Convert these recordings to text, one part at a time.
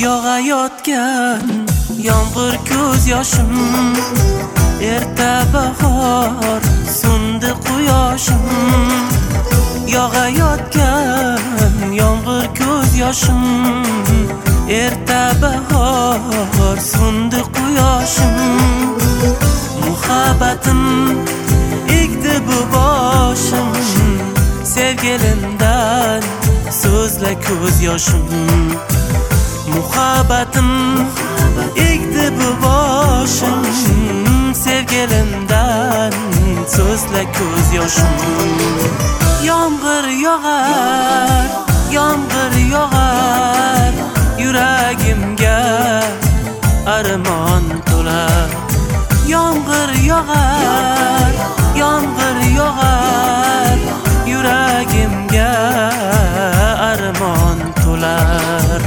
Yog'ayotgan yomg'ir ko'z yoshim, erta bahor so'ndi quyoshim. Yog'ayotgan yomg'ir ko'z yoshim, erta bahor so'ndi quyoshim. Muhabbatim egdi bu boshim, sevgilimdan so'zla ko'z yoshim. Muhabbatim egdi bu boshim, sevgilimdan so'zla ko'z yoshim. Yomg'ir yog'ar, yomg'ir yog'ar, yuragimga armon to'lar. Yomg'ir yog'ar, yomg'ir yog'ar, yuragimga armon to'lar.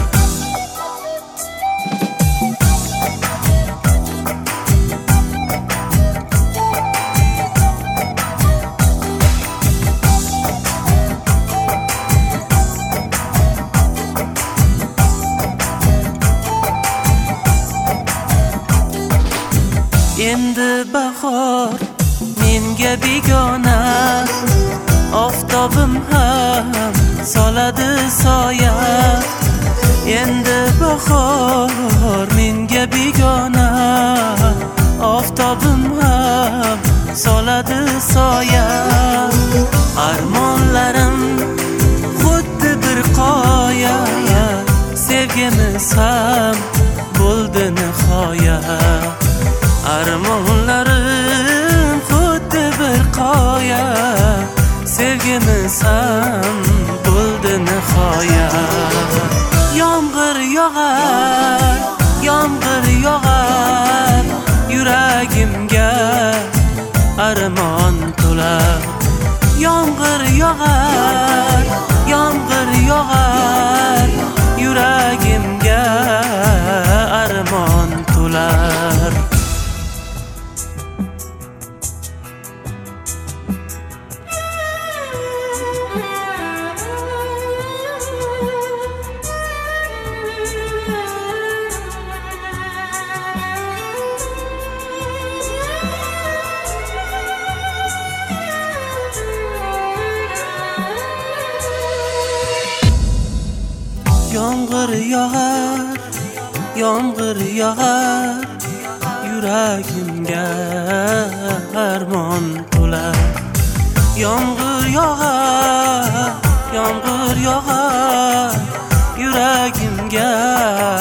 Endi bahor menga begona, oftobim ham soladi soya. Endi bahor menga begona, oftobim ham soladi soya. Armonlarim xuddi bir qoya, sevgimiz ham bo'ldi nihoya. Armonlarim xuddi bir qoya, sevgimiz ham bo'ldi nihoya. Yomg'ir yog'ar, yomg'ir yog'ar, yuragimga armon to'lar. Yomg'ir yog'ar, yomg'ir yog'ar, yuragimga armon to'lar. Yomg'ir yog'ar, yomg'ir yog'ar, yuragimga armon to'lar. Yomg'ir yog'ar, yomg'ir yog'ar, yuragimga